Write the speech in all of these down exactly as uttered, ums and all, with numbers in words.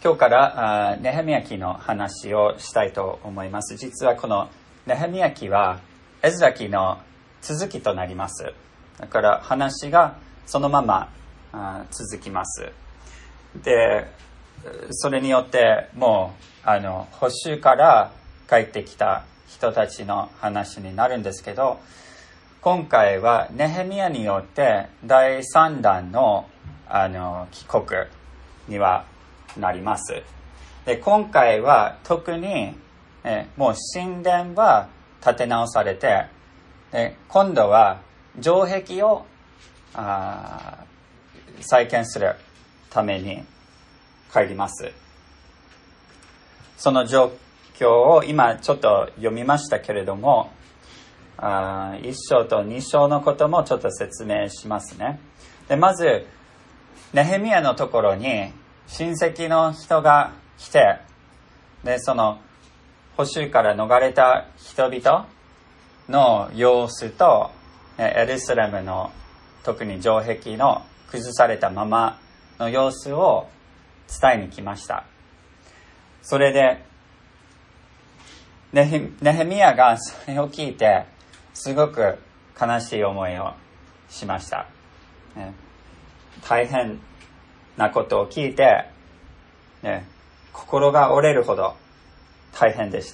今日からあネヘミヤ記の話をしたいと思います。実はこのネヘミヤ記はエズラ記の続きとなります。だから話がそのままあ続きます。で、それによってもうあの捕囚から帰ってきた人たちの話になるんですけど、今回はネヘミヤによって第三弾のあの帰国にはなります。で、今回は特にえもう神殿は建て直されて、で今度は城壁をあ再建するために帰ります。その状況を今ちょっと読みましたけれども、あ一章と二章のこともちょっと説明しますね。で、まずネヘミヤのところに親戚の人が来て、でその捕囚から逃れた人々の様子とエルサレムの特に城壁の崩されたままの様子を伝えに来ました。それでネヘ、ネヘミヤがそれを聞いてすごく悲しい思いをしました、ね、大変なことを聞いて、ね、心が折れるほど大変でした。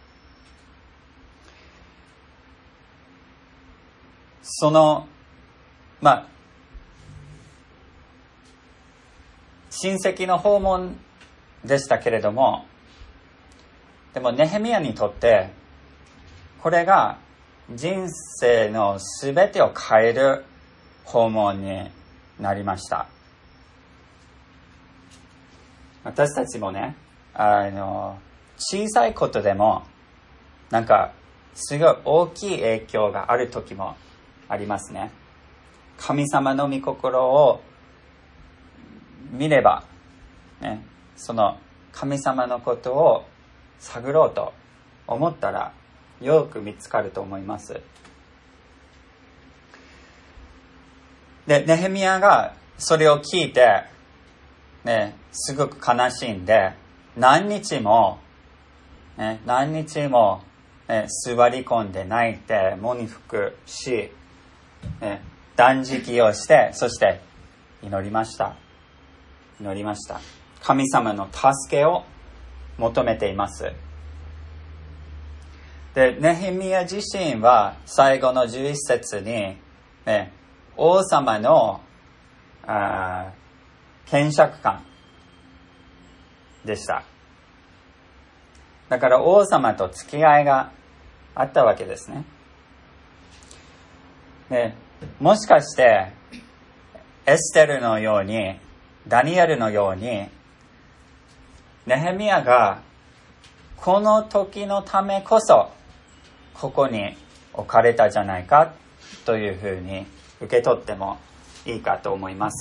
そのまあ親戚の訪問でしたけれども、でもネヘミヤにとってこれが人生のすべてを変える訪問になりました。私たちもね、あの小さいことでもなんかすごい大きい影響がある時もありますね。神様の御心を見れば、ね、その神様のことを探ろうと思ったらよく見つかると思います。で、ネヘミヤがそれを聞いて、ね、すごく悲しんで、何日も、ね、何日も、ね、座り込んで泣いて、喪に服し、ね、断食をして、そして祈りました。祈りました。神様の助けを求めています。で、ネヘミヤ自身は最後のじゅういち節に、ね、王様のあ検釈官でした。だから王様と付き合いがあったわけですね。で、もしかしてエステルのようにダニエルのようにネヘミヤがこの時のためこそここに置かれたじゃないかというふうに受け取ってもいいかと思います。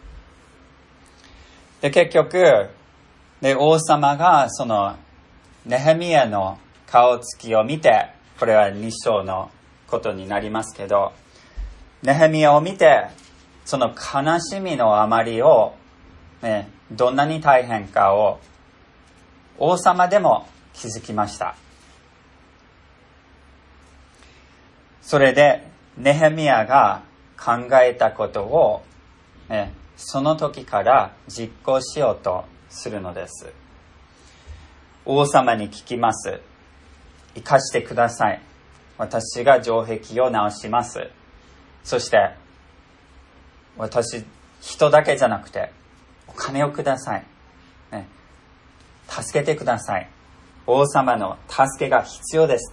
で、結局で王様がそのネヘミヤの顔つきを見て、これはに章のことになりますけど、ネヘミヤを見てその悲しみのあまりを、ね、どんなに大変かを王様でも気づきました。それでネヘミヤが考えたことを、ね、その時から実行しようとするのです。王様に聞きます。生かしてください。私が城壁を直します。そして私、人だけじゃなくてお金をください、ね、助けてください。王様の助けが必要ですって。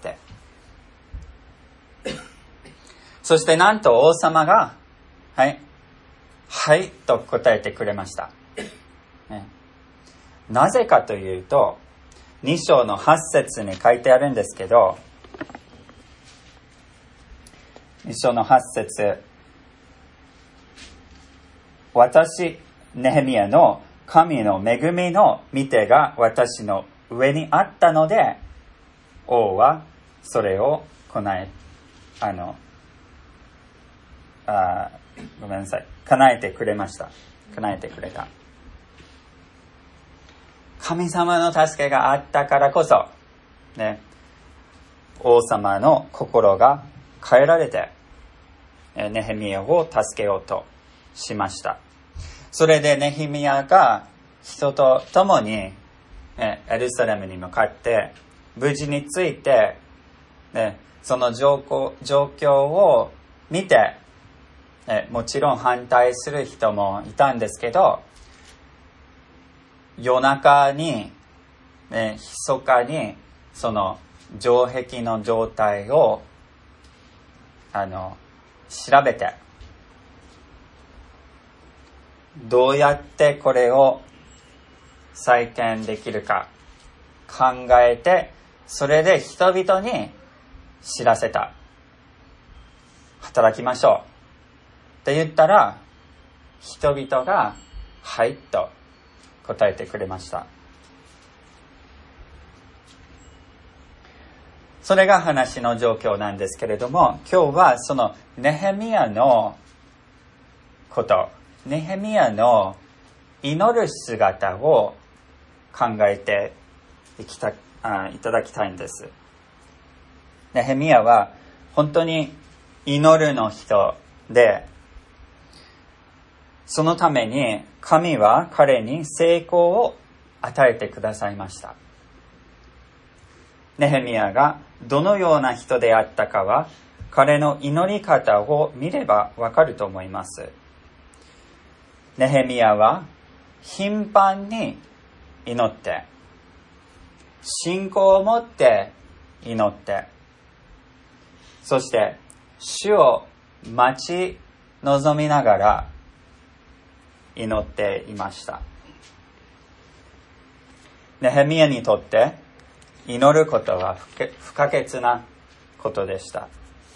そしてなんと王様がはいはいと答えてくれました、ね、なぜかというとに章のはち節に書いてあるんですけど、に章のはち節、私ネヘミヤの神の恵みの御手が私の上にあったので王はそれをこないあのあごめんなさい叶えてくれました叶えてくれた。 神様の助けがあったからこそ、ね、王様の心が変えられて、ネヘミヤを助けようとしました。それでネヘミヤが人と共に、ね、エルサレムに向かって無事について、ね、その状況、状況を見て、ね、もちろん反対する人もいたんですけど、夜中に、ね、密かにその城壁の状態をあの調べて、どうやってこれを再建できるか考えて、それで人々に知らせた。働きましょうって言ったら、人々がはいと答えてくれました。それが話の状況なんですけれども、今日はそのネヘミヤのこと、ネヘミヤの祈る姿を考えていきた、あ、いただきたいんです。ネヘミヤは本当に祈るの人で、そのために神は彼に成功を与えてくださいました。ネヘミヤがどのような人であったかは、彼の祈り方を見ればわかると思います。ネヘミヤは頻繁に祈って、信仰を持って祈って、そして主を待ち望みながら祈っていました。ネヘミヤにとって祈ることは不可欠なことでした。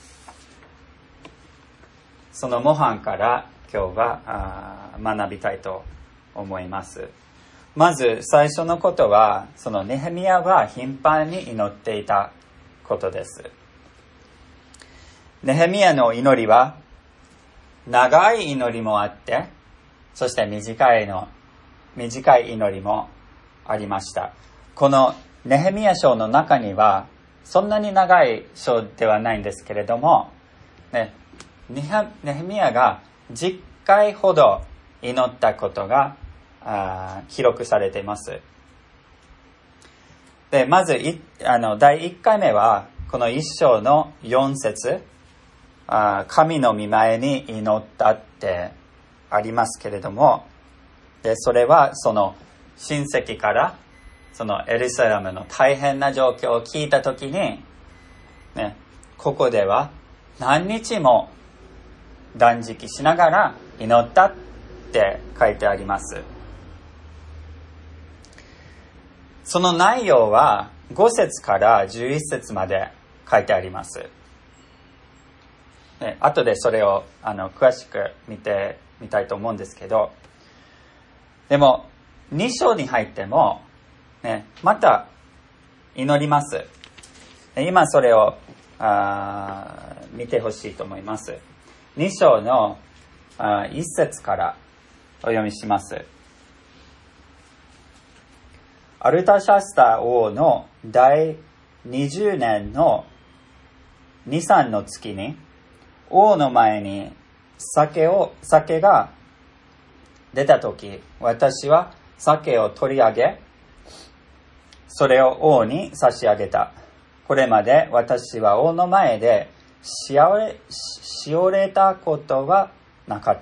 その模範から今日は学びたいと思います。まず最初のことは、そのネヘミヤは頻繁に祈っていたことです。ネヘミヤの祈りは長い祈りもあって、そして短いの短い祈りもありました。このネヘミヤ書の中にはそんなに長い書ではないんですけれども、ね、ネヘミヤがじゅっかいほど祈ったことがあ記録されています。で、まずいあのだいいっかいめはこの一章のよん節、あ神の御前に祈ったってありますけれども、でそれはその親戚からそのエルサレムの大変な状況を聞いたときに、ね、ここでは何日も断食しながら祈ったって書いてあります。その内容はご節からじゅういち節まで書いてあります。ね、後でそれをあの詳しく見てみたいと思うんですけど、でもに章に入っても、ね、また祈ります。今それをあ見てほしいと思います。に章のあいち節からお読みします。アルタシャスタ王の第にじゅうねんのに、さんの月に、王の前に酒を、酒が出たとき、私は酒を取り上げ、それを王に差し上げた。これまで私は王の前でしおれ、しおれたことはなかった。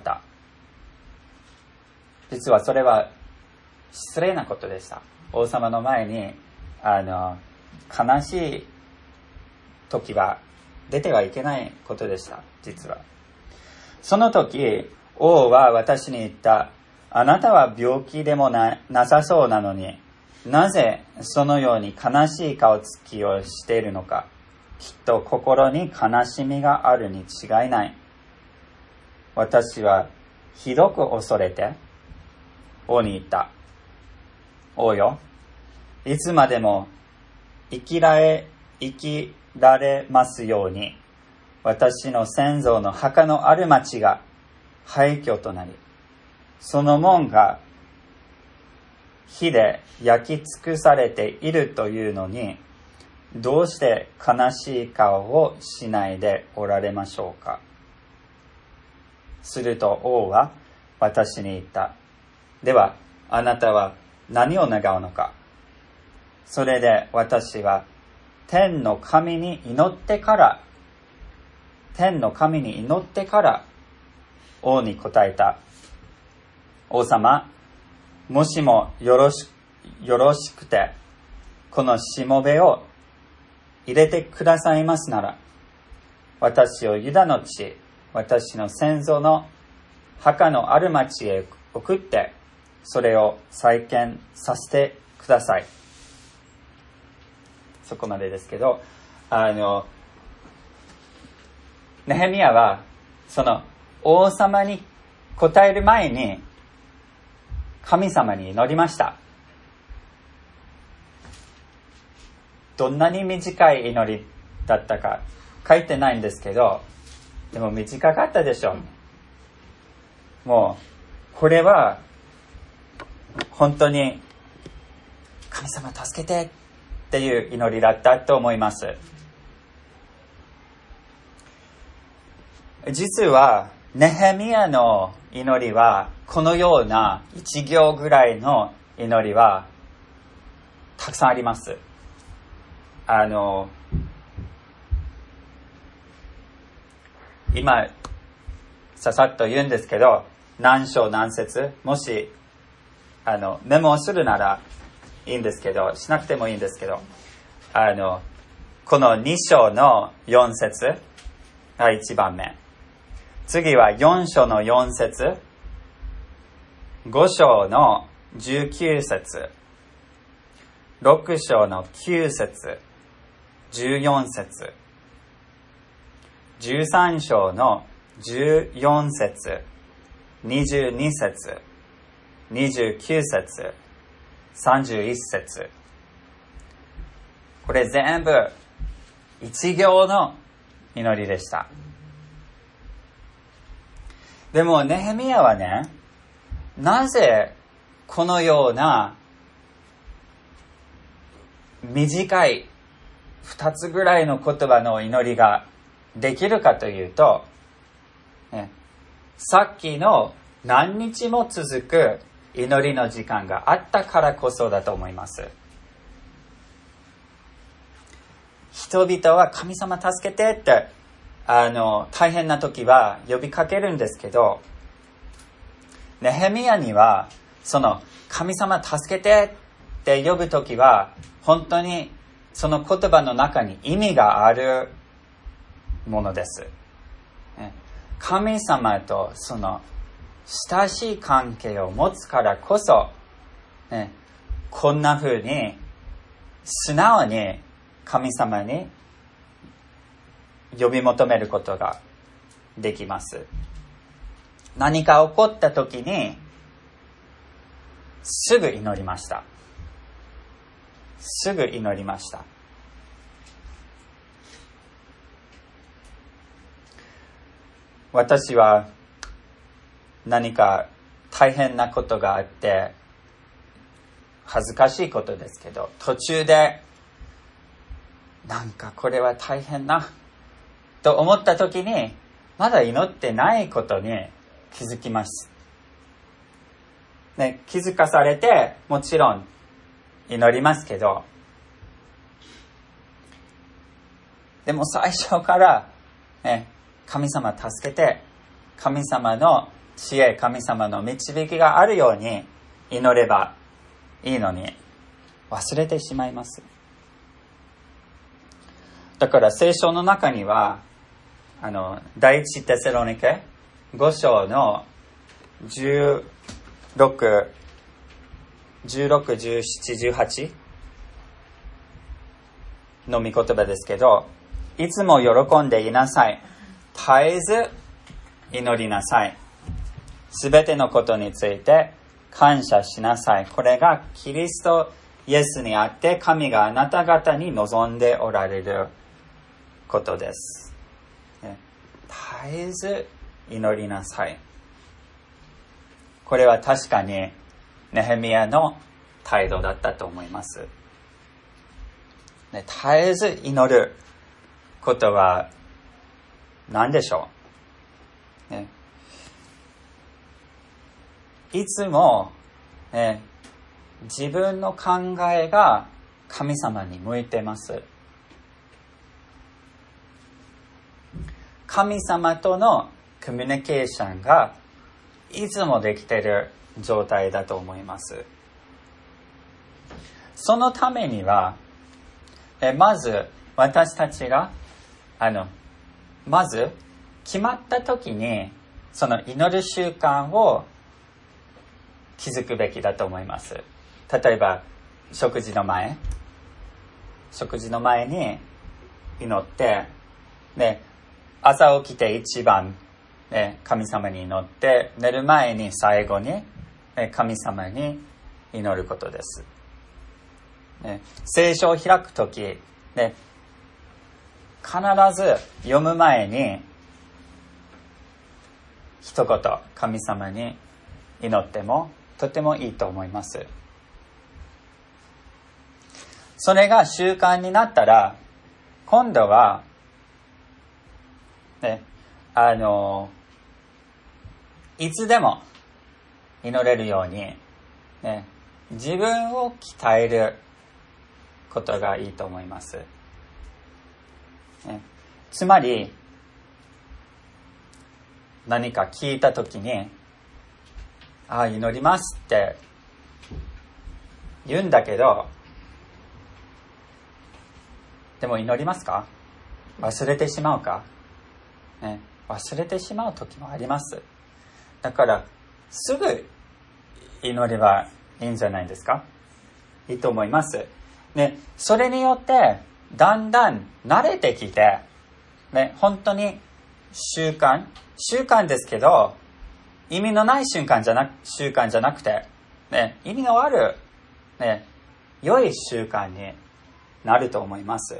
実はそれは失礼なことでした。王様の前にあの悲しい時は出てはいけないことでした。実はその時、王は私に言った。あなたは病気でも な, なさそうなのに、なぜそのように悲しい顔つきをしているのか。きっと心に悲しみがあるに違いない。私はひどく恐れて王に言った。王よ、いつまでも生きられ、生きられますように、私の先祖の墓のある町が廃墟となり、その門が火で焼き尽くされているというのに、どうして悲しい顔をしないでおられましょうか。すると王は私に言った。では、あなたは何を願うのか。それで私は天の神に祈ってから、天の神に祈ってから王に答えた。王様、もしもよろし、よろしくて、このしもべを入れてくださいますなら、私をユダの地、私の先祖の墓のある町へ送って、それを再建させてください。そこまでですけど、あの、ネヘミヤは、その王様に答える前に、神様に祈りました。どんなに短い祈りだったか書いてないんですけど、でも短かったでしょう。もう、これは、本当に、神様助けてっていう祈りだったと思います。実は、ネヘミヤの祈りは、このような一行ぐらいの祈りは、たくさんあります。あの、今、ささっと言うんですけど、何章何節、もし、あの、メモをするならいいんですけど、しなくてもいいんですけど、あの、このに章のよん節がいちばんめ。次はよん章のよん節、ご章のじゅうきゅう節、ろく章のきゅう節、じゅうよん節、じゅうさん章のじゅうよん節、にじゅうに節、にじゅうきゅう節、さんじゅういち節。これ全部一行の祈りでした。でもネヘミヤはね、なぜこのような短い二つぐらいの言葉の祈りができるかというと、ね、さっきの何日も続く祈りの時間があったからこそだと思います。人々は神様助けてって、あの、大変な時は呼びかけるんですけど、ネヘミヤには、その神様助けてって呼ぶ時は、本当にその言葉の中に意味があるものです。神様とその親しい関係を持つからこそ、ね、こんな風に素直に神様に呼び求めることができます。何か起こった時にすぐ祈りました。すぐ祈りました。私は何か大変なことがあって恥ずかしいことですけど、途中でなんかこれは大変なと思った時にまだ祈ってないことに気づきます、ね、気づかされてもちろん祈りますけど、でも最初から、ね、神様助けて、神様の知恵、神様の導きがあるように祈ればいいのに忘れてしまいます。だから聖書の中にはあの第一テサロニケご章のじゅうろく、じゅうろく、じゅうなな、じゅうはちの御言葉ですけど、いつも喜んでいなさい。絶えず祈りなさい。すべてのことについて感謝しなさい。これがキリストイエスにあって神があなた方に望んでおられることです。絶えず祈りなさい。これは確かにネヘミヤの態度だったと思います。ね、絶えず祈ることは何でしょう、ね、いつも、ね、自分の考えが神様に向いてます。神様とのコミュニケーションがいつもできている状態だと思います。そのためには、えまず私たちがあのまず決まった時にその祈る習慣を築くべきだと思います。例えば食事の前食事の前に祈って、ね、朝起きて一番、ね、神様に祈って寝る前に最後に、ね、神様に祈ることです。ね、聖書を開くとき、ね、必ず読む前に一言神様に祈ってもとてもいいと思います。それが習慣になったら今度は、ね、あのいつでも祈れるように、ね、自分を鍛えることがいいと思います。ね、つまり何か聞いたときに、ああ祈りますって言うんだけど、でも祈りますか？忘れてしまうか？ね、忘れてしまう時もあります。だからすぐ祈ればいいんじゃないですか？いいと思います。ね、それによってだんだん慣れてきて、ね、本当に習慣習慣ですけど意味のない習慣じゃな習慣じゃなくて、ね、意味のある、ね、良い習慣になると思います。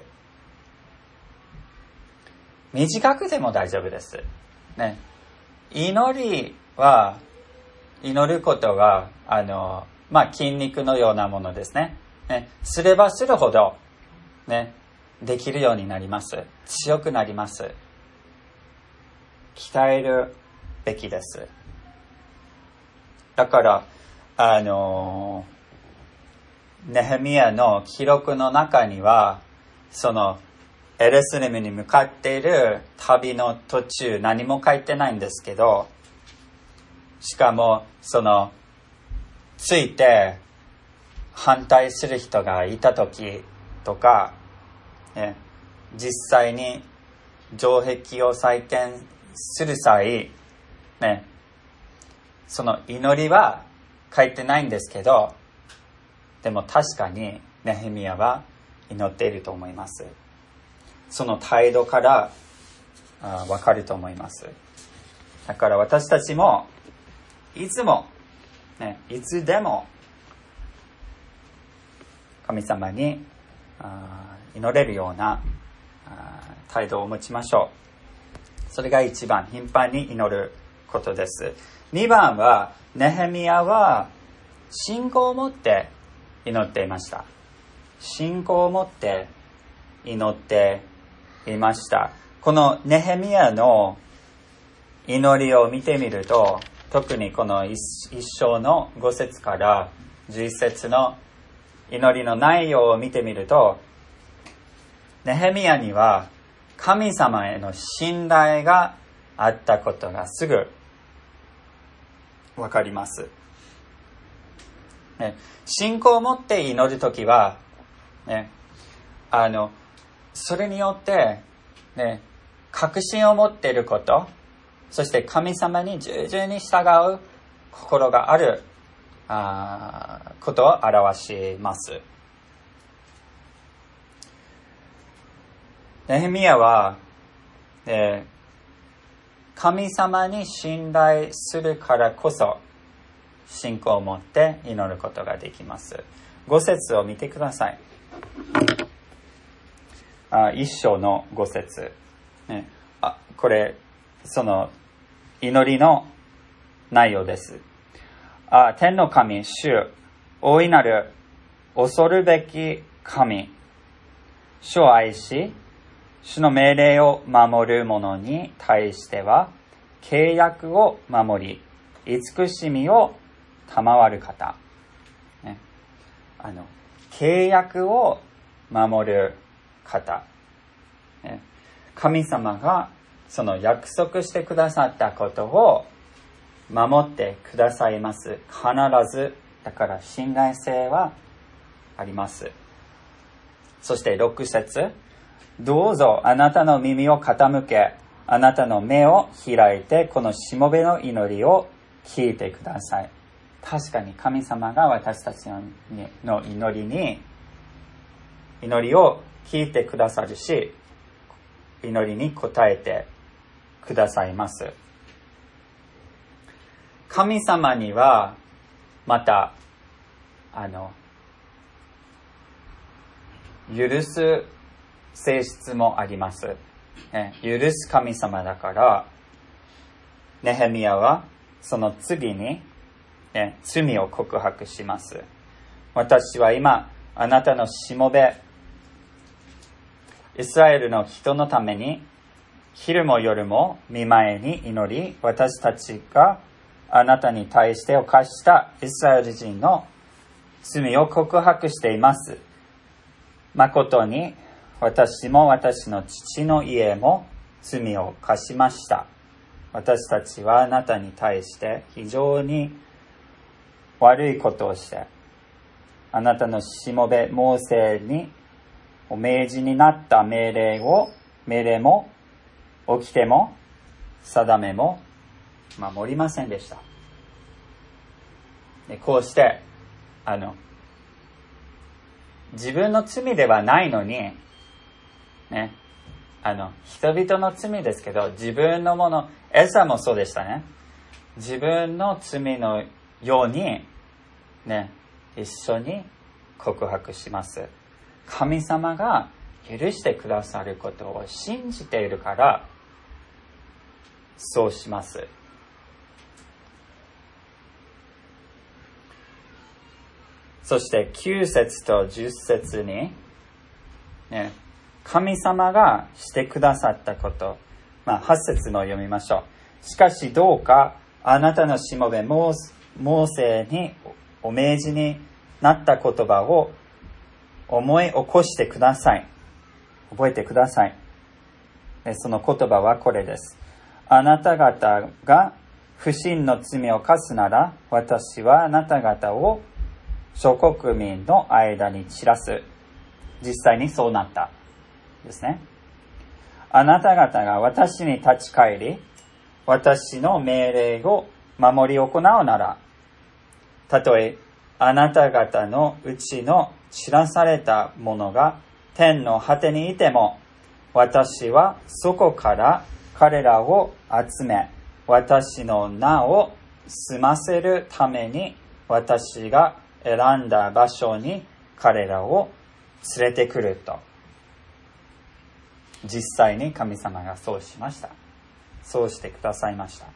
短くでも大丈夫です。ね、祈りは祈ることはあの、まあ、筋肉のようなものですね。ね、すればするほど、ね、できるようになります。強くなります。鍛えるべきです。だからあのネヘミヤの記録の中にはそのエルサレムに向かっている旅の途中何も書いてないんですけど、しかもそのついて反対する人がいた時とか、ね、実際に城壁を再建する際、ね、その祈りは書いてないんですけど、でも確かにネヘミヤは祈っていると思います。その態度からわかると思います。だから私たちもいつも、ね、いつでも神様に祈れるような態度を持ちましょう。それが一番頻繁に祈ることです。二番はネヘミヤは信仰を持って祈っていました。信仰を持って祈っていました。このネヘミヤの祈りを見てみると、特にこの一章のご節からじゅういち節の祈りの内容を見てみると、ネヘミヤには神様への信頼があったことがすぐわかります。ね、信仰を持って祈るときは、ね、あのそれによって、ね、確信を持っていること、そして神様に従順に従う心があるあことを表します。ネヘミヤは、えー、神様に信頼するからこそ信仰を持って祈ることができます。ご節を見てください。あ一章のご節、ね、あこれその祈りの内容です。あ天の神主、大いなる恐るべき神、主を愛し、主の命令を守る者に対しては、契約を守り、慈しみを賜る方。ね、あの、契約を守る方。ね、神様がその約束してくださったことを守ってくださいます。必ず、だから信頼性はあります。そしてろく節、どうぞあなたの耳を傾け、あなたの目を開いて、このしもべの祈りを聞いてください。確かに神様が私たちの祈りに、祈りを聞いてくださるし、祈りに応えてくださいます。神様には、また、あの、許す性質もあります。ね、許す神様だから、ネヘミヤはその次に、ね、罪を告白します。私は今、あなたのしもべ、イスラエルの人のために、昼も夜も御前に祈り、私たちがあなたに対して犯したイスラエル人の罪を告白しています。誠に私も私の父の家も罪を犯しました。私たちはあなたに対して非常に悪いことをして、あなたのしもべモーセにお命じになった命令を、命令も、掟も、定めも守りませんでした。でこうして、あの、自分の罪ではないのに、ね、あの、人々の罪ですけど、自分のもの、エサもそうでしたね。自分の罪のように、ね、一緒に告白します。神様が許してくださることを信じているから、そうします。そしてきゅう節とじゅっ節に、ね、神様がしてくださったこと、まあはち節も読みましょう。しかしどうかあなたのしもべモーセにお命じになった言葉を思い起こしてください。覚えてください。その言葉はこれです。あなた方が不信の罪を犯すなら、私はあなた方を諸国民の間に散らす。実際にそうなったですね。あなた方が私に立ち返り、私の命令を守り行うなら、たとえあなた方のうちの散らされたものが天の果てにいても、私はそこから彼らを集め、私の名を済ませるために、私が選んだ場所に彼らを連れてくると。実際に神様がそうしました。そうしてくださいました。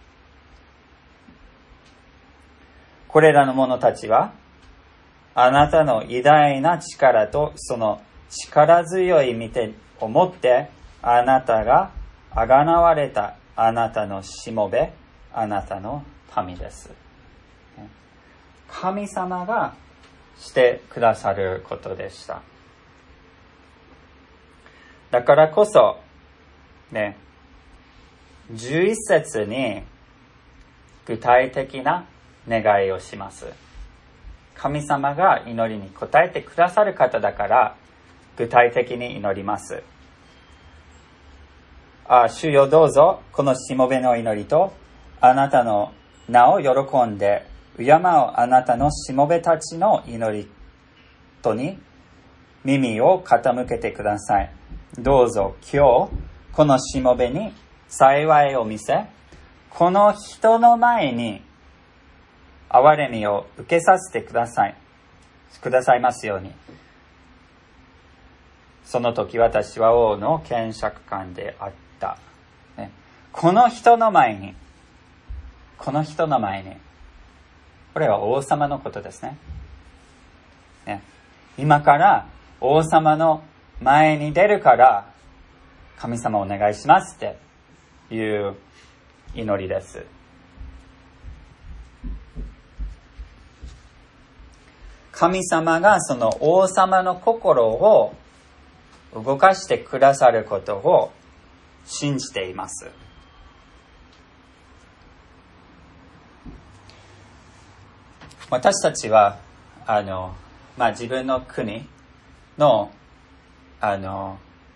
これらの者たちは、あなたの偉大な力とその力強い見てをもって、あなたがあがなわれたあなたのしもべ、あなたの民です。神様がしてくださることでした。だからこそ、ね、じゅういち節に具体的な願いをします。神様が祈りに応えてくださる方だから、具体的に祈ります。あ、主よどうぞ、このしもべの祈りと、あなたの名を喜んで、敬うあなたのしもべたちの祈りとに耳を傾けてください。どうぞ今日、このしもべに幸いを見せ、この人の前に憐れみを受けさせてください。くださいますように。その時私は王の検釈官であった。ね、この人の前に、この人の前に、これは王様のことですね。ね、 今から王様の前に出るから神様お願いしますっていう祈りです。神様がその王様の心を動かしてくださることを信じています。私たちはあの、まあ、自分の国のあの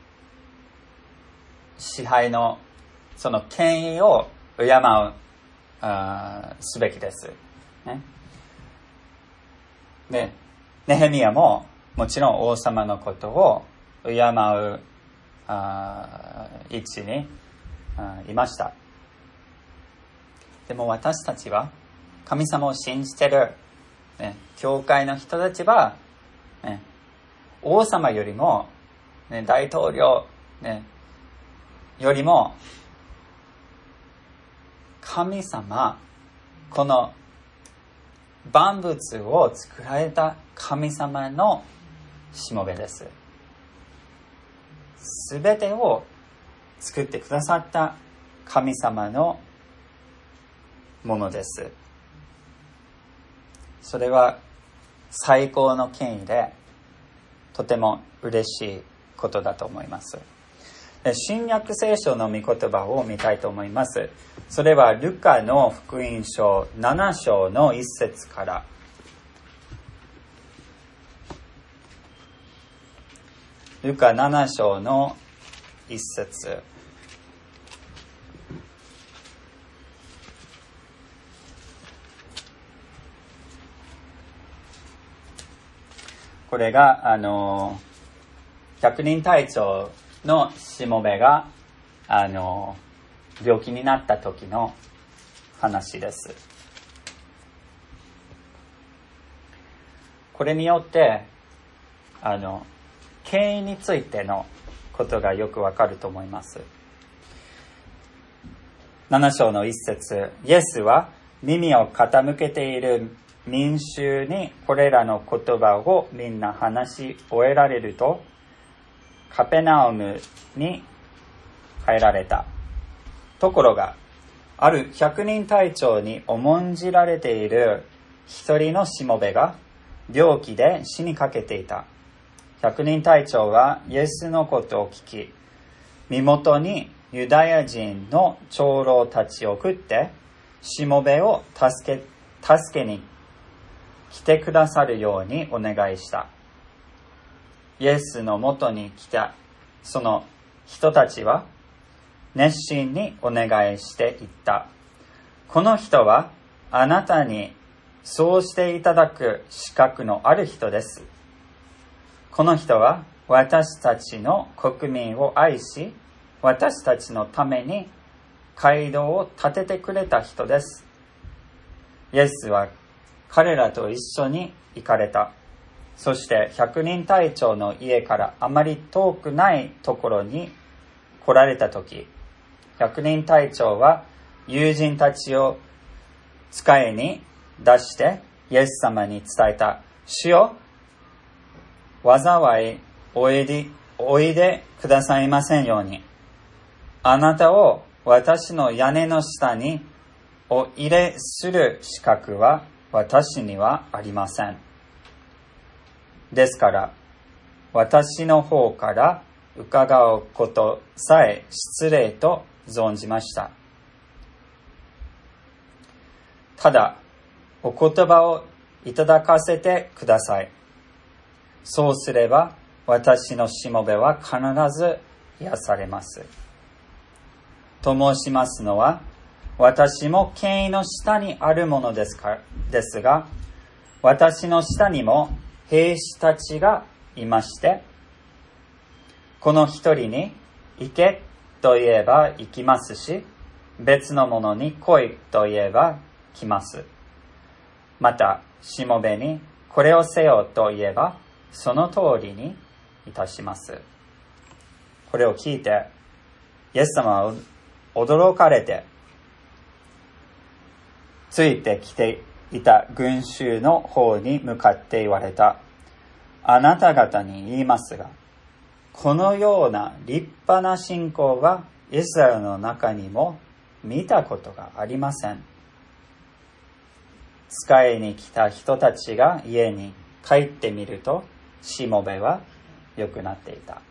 支配のその権威を敬うあすべきです、ね。で、ネヘミヤももちろん王様のことを敬うあ位置にあいました。でも私たちは神様を信じてる、ね、教会の人たちは、ね、王様よりも、ね、大統領、ね、よりも神様、この万物を作られた神様のしもべです。すべてを作ってくださった神様のものです。それは最高の権威でとても嬉しいことだと思います。新約聖書の御言葉を見たいと思います。それはルカの福音書なな章の一節から。ルカなな章の一節。これがあの百人隊長のしもべがあの病気になった時の話です。これによってあの権威についてのことがよくわかると思います。なな章の一節、イエスは耳を傾けている民衆にこれらの言葉をみんな話し終えられると、カペナウムに帰られた。ところが、ある百人隊長に重んじられている一人のしもべが病気で死にかけていた。百人隊長はイエスのことを聞き、身元にユダヤ人の長老たちを送って、しもべを助け、助けに来てくださるようにお願いした。イエスのもとに来たその人たちは熱心にお願いしていった。この人はあなたにそうしていただく資格のある人です。この人は私たちの国民を愛し、私たちのために街道を建ててくれた人です。イエスは彼らと一緒に行かれた。そして百人隊長の家からあまり遠くないところに来られたとき、百人隊長は友人たちを使いに出してイエス様に伝えた。主よ、災いおいで、おいでくださいませんように。あなたを私の屋根の下にお入れする資格は私にはありません。ですから、私の方から伺うことさえ失礼と存じました。ただ、お言葉をいただかせてください。そうすれば、私のしもべは必ず癒されます。と申しますのは、私も権威の下にあるものですか、ですが、私の下にも兵士たちがいまして、この一人に行けと言えば行きますし、別のものに来いと言えば来ます。また、しもべにこれをせよと言えば、その通りにいたします。これを聞いて、イエス様は驚かれて、ついてきていた群衆の方に向かって言われた。 あなた方に言いますが、このような立派な信仰はイスラエルの中にも見たことがありません。使いに来た人たちが家に帰ってみると、しもべは良くなっていた。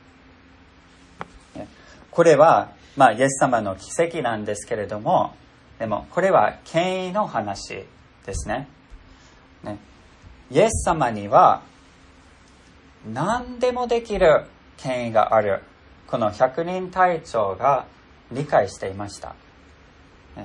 これは、まあ、イエス様の奇跡なんですけれども、でもこれは権威の話ですね。ね、イエス様には何でもできる権威がある。この百人隊長が理解していました。ね、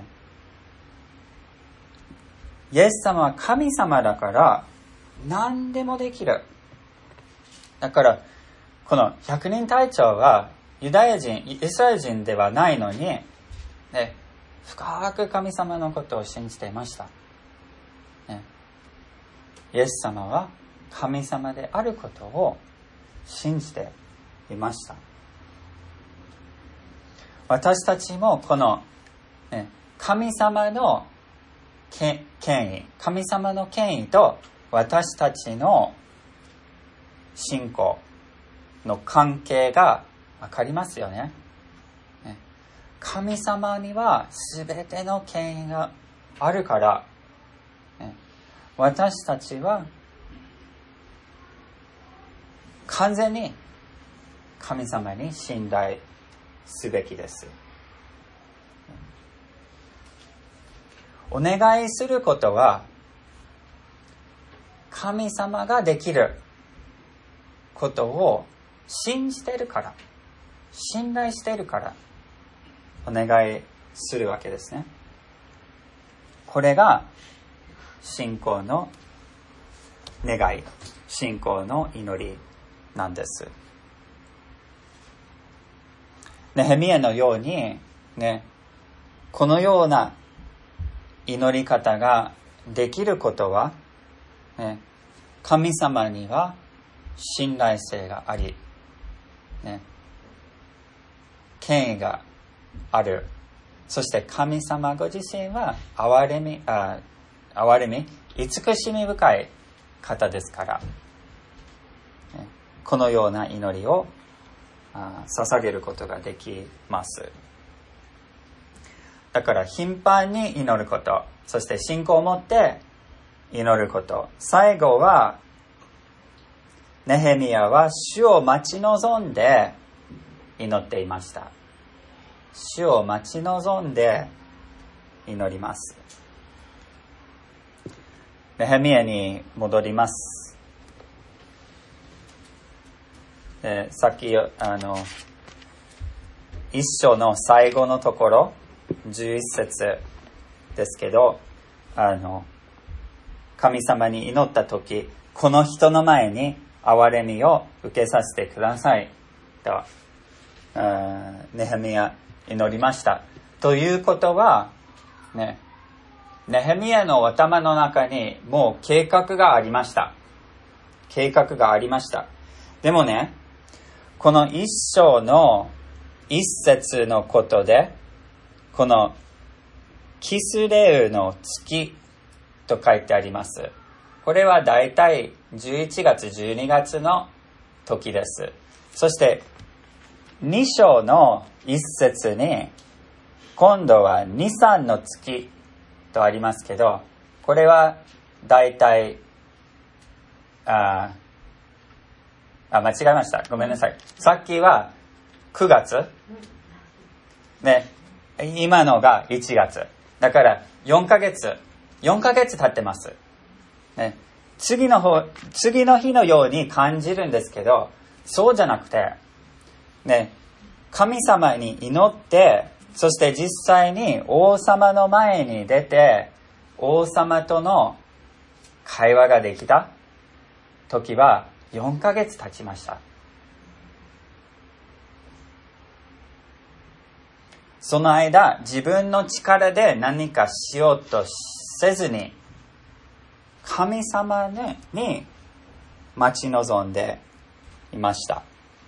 イエス様は神様だから何でもできる。だからこの百人隊長はユダヤ人、イスラエル人ではないのに、ね、深く神様のことを信じていました。ね、イエス様は神様であることを信じていました。私たちもこの、ね、神様の権威、神様の権威と私たちの信仰の関係がわかりますよね。ね、神様にはすべての権威があるから、ね、私たちは完全に神様に信頼すべきです。お願いすることは神様ができることを信じているから、信頼しているからお願いするわけですね。これが信仰の願い、信仰の祈りなんです。ネヘミヤのようにね、このような祈り方ができることは、ね、神様には信頼性があり、ね、権威がある。そして神様ご自身は憐れみ、あ、憐れみ、慈しみ深い方ですから、ね、このような祈りを捧げることができます。だから頻繁に祈ること、そして信仰を持って祈ること。最後はネヘミヤは主を待ち望んで祈っていました。主を待ち望んで祈ります。ネヘミヤに戻ります。えー、さっきあの一章の最後のところじゅういっ節ですけど、あの神様に祈ったとき、この人の前に憐れみを受けさせてくださいとネヘミヤ祈りました。ということはね、ネヘミヤの頭の中にもう計画がありました。計画がありました。でもね、この一章の一節のことで、このキスレウの月と書いてあります。これはだいたいじゅういちがつじゅうにがつの時です。そしてに章の一節に今度はニサンの月とありますけど、これはだいたいああ間違えました、ごめんなさい。さっきはくがつね、今のがいちがつだからよんかげつよんかげつ経ってます、ね、次の方次の日のように感じるんですけど、そうじゃなくてね、神様に祈って、そして実際に王様の前に出て王様との会話ができた時はよんかげつ経ちました。その間自分の力で何かしようとせずに神様に待ち望んでいました。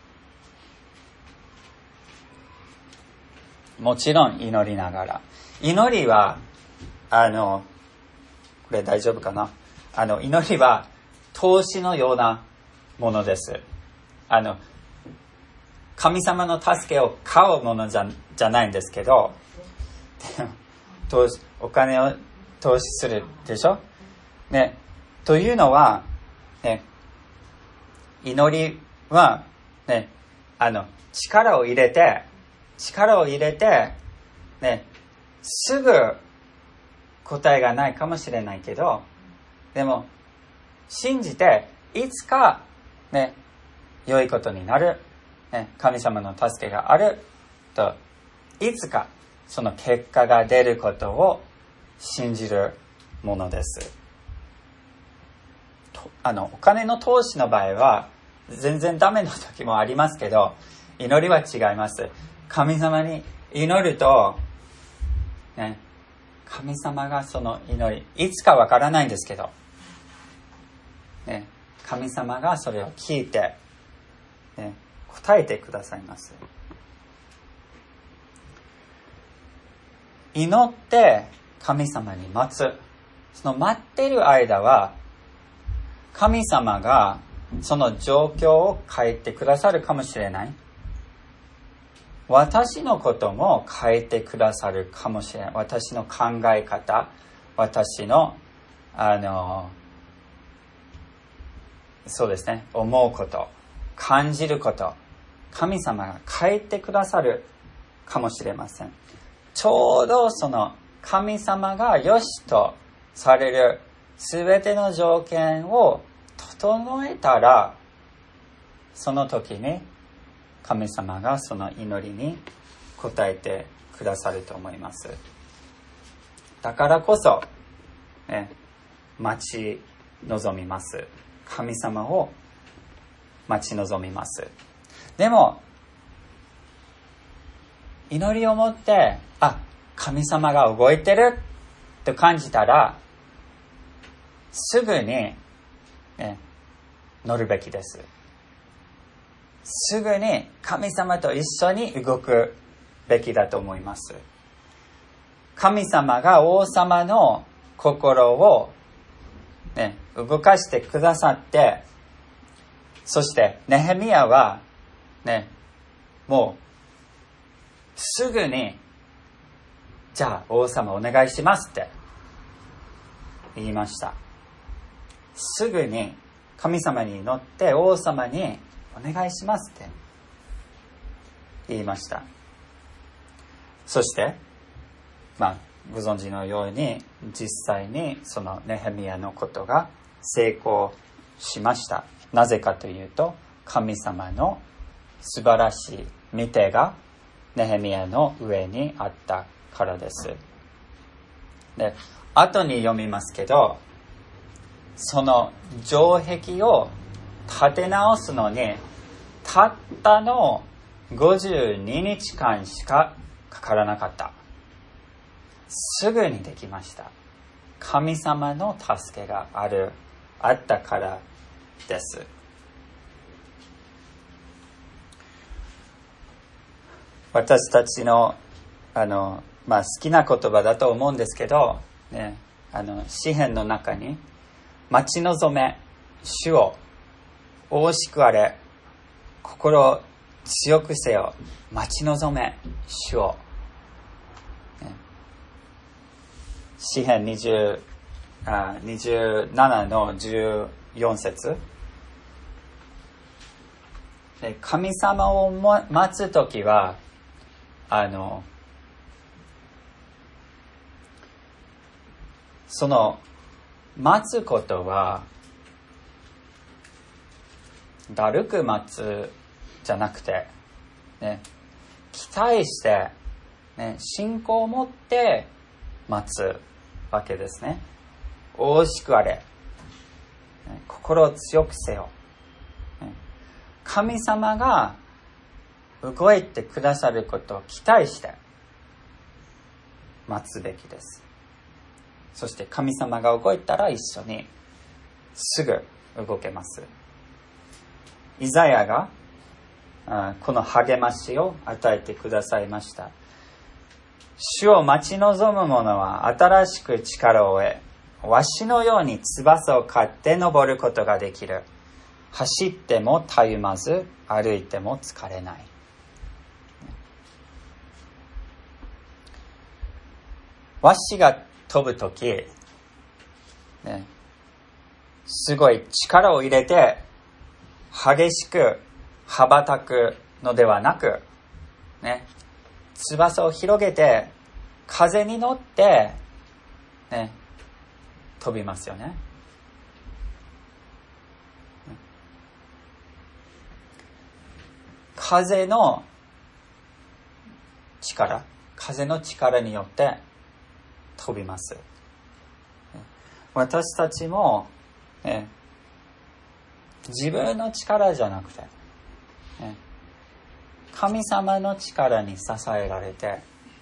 もちろん祈りながら、祈りはあのこれ大丈夫かな、あの祈りは投資のようなものです。あの神様の助けを買うものじゃ、じゃないんですけど、投資お金を投資するでしょ、ね、というのは、ね、祈りは、ね、あの力を入れて力を入れて、ね、すぐ答えがないかもしれないけど、でも信じていつか、ね、良いことになる、ね、神様の助けがあると、いつかその結果が出ることを信じるものです。あのお金の投資の場合は全然ダメな時もありますけど、祈りは違います。神様に祈ると、ね、神様がその祈り、いつかわからないんですけど、ね、神様がそれを聞いて、ね、答えてくださいます。祈って神様に待つ。その待っている間は、神様がその状況を変えてくださるかもしれない。私のことも変えてくださるかもしれない。私の考え方、私の、あの、そうですね、思うこと、感じること、神様が変えてくださるかもしれません。ちょうどその神様が良しとされるすべての条件を整えたら、その時に神様がその祈りに応えてくださると思います。だからこそ、ね、待ち望みます。神様を待ち望みます。でも祈りを持って、あ、神様が動いてると感じたら、すぐに、ね、乗るべきです。すぐに神様と一緒に動くべきだと思います。神様が王様の心を、ね、動かしてくださって、そしてネヘミヤは、ね、もうすぐに、じゃあ王様お願いしますって言いました。すぐに神様に祈って王様にお願いしますって言いました。そして、まあご存知のように実際にそのネヘミヤのことが成功しました。なぜかというと、神様の素晴らしい御手がネヘミヤの上にあったからです。で、後に読みますけど、その城壁を建て直すのにたったのごじゅうににちかんしかかからなかった。すぐにできました。神様の助けがある、あったからです。私たちの、あの、まあ、好きな言葉だと思うんですけど、ね、あの詩篇の中に、待ち望め主を、大しくあれ、心を強くせよ、待ち望め主を、ね、詩篇にじゅうななのじゅうよん節、神様を待つときは、あのその待つことはだるく待つじゃなくて、ね、期待して、ね、信仰を持って待つわけですね。大しくあれ、ね、心を強くせよ、ね、神様が動いてくださることを期待して待つべきです。そして神様が動いたら一緒にすぐ動けます。イザヤがこの励ましを与えてくださいました。主を待ち望む者は新しく力を得、わしのように翼を買って登ることができる。 走ってもたゆまず、歩いても疲れない。ワシが飛ぶとき、ね、すごい力を入れて激しく羽ばたくのではなく、ね、翼を広げて風に乗って、ね、飛びますよね。風の力、風の力によって飛びます。私たちも、ね、自分の力じゃなくて、ね、神様の力に支えられて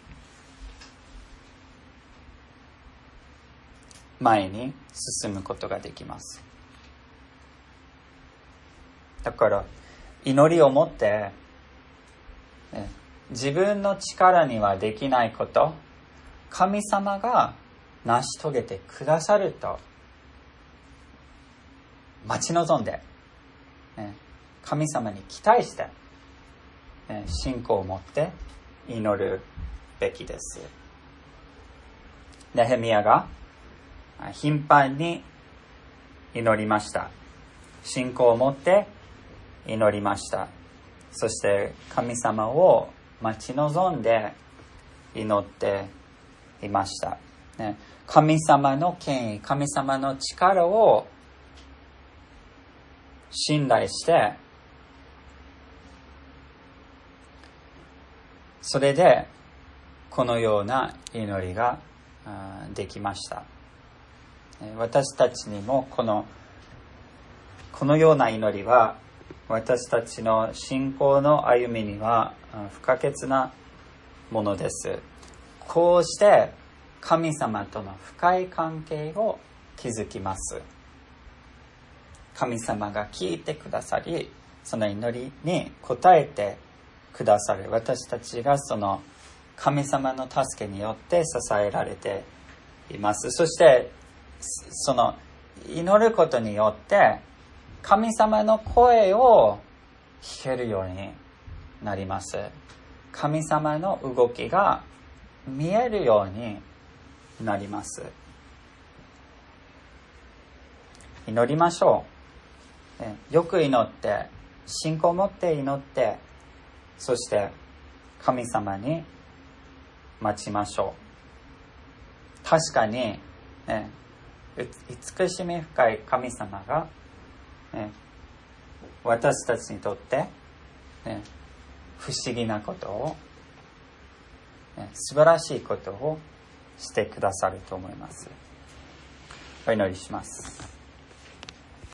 前に進むことができます。だから祈りを持って、ね、自分の力にはできないこと、神様が成し遂げてくださると待ち望んで、ね、神様に期待して、ね、信仰を持って祈るべきです。ネヘミヤが頻繁に祈りました。信仰を持って祈りました。そして神様を待ち望んで祈っていました。ね、神様の権威、神様の力を信頼して、それでこのような祈りができました。私たちにもこのこのような祈りは私たちの信仰の歩みには不可欠なものです。こうして神様との深い関係を築きます。神様が聞いてくださり、その祈りに応えてくださる。私たちがその神様の助けによって支えられています。そしてその祈ることによって神様の声を聞けるようになります。神様の動きが見えるようになります。祈りましょう。よく祈って、信仰を持って祈って、そして神様に待ちましょう。確かに、ね、慈しみ深い神様が、ね、私たちにとって、ね、不思議なことを、ね、素晴らしいことをしてくださると思います。お祈りします。